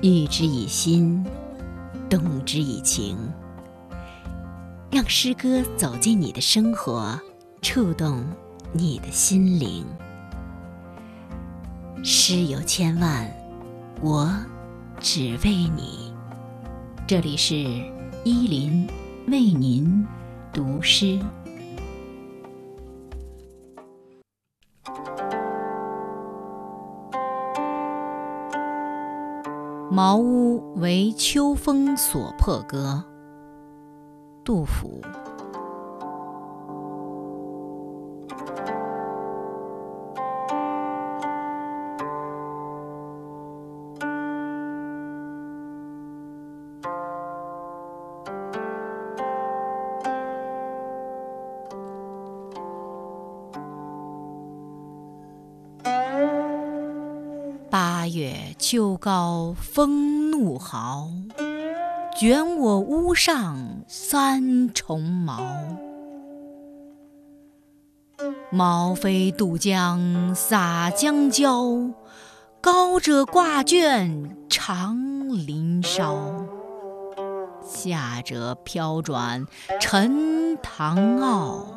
喻之以心，动之以情，让诗歌走进你的生活，触动你的心灵。诗有千万，我只为你。这里是依林为您读诗。茅屋为秋风所破歌，杜甫。8月秋高风怒号，卷我屋上3重茅。茅飞渡江洒江郊，高者挂卷长林梢，下者飘转沉塘坳。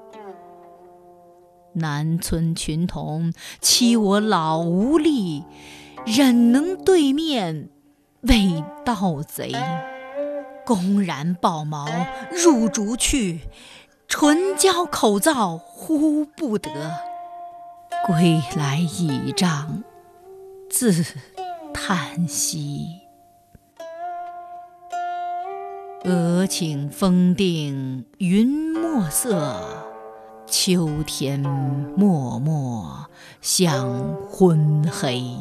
南村群童欺我老无力，忍能对面为盗贼。公然抱茅入竹去，唇焦口燥呼不得。归来倚杖自叹息。俄顷风定云墨色，秋天漠漠向昏黑。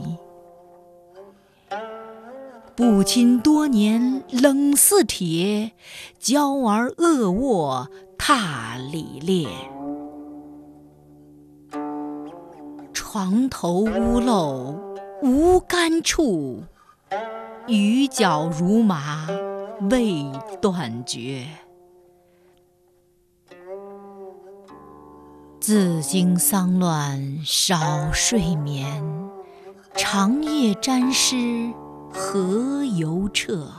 不亲多年冷似铁，娇儿恶卧踏里裂。床头屋漏无干处，雨脚如麻未断绝。自经丧乱少睡眠，长夜沾湿何由彻。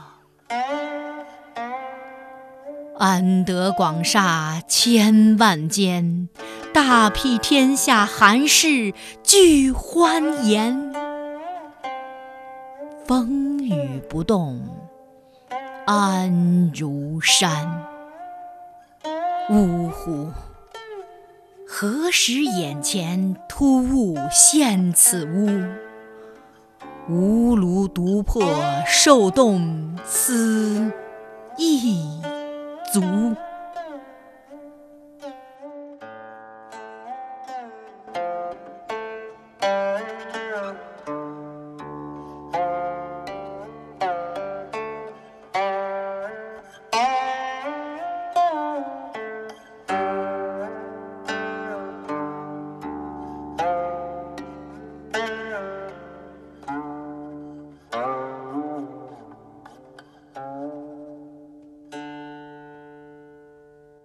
安得广厦千万间，大庇天下寒士俱欢颜。风雨不动安如山。呜呼！何时眼前突兀现此屋？吾庐独破受冻思亦足。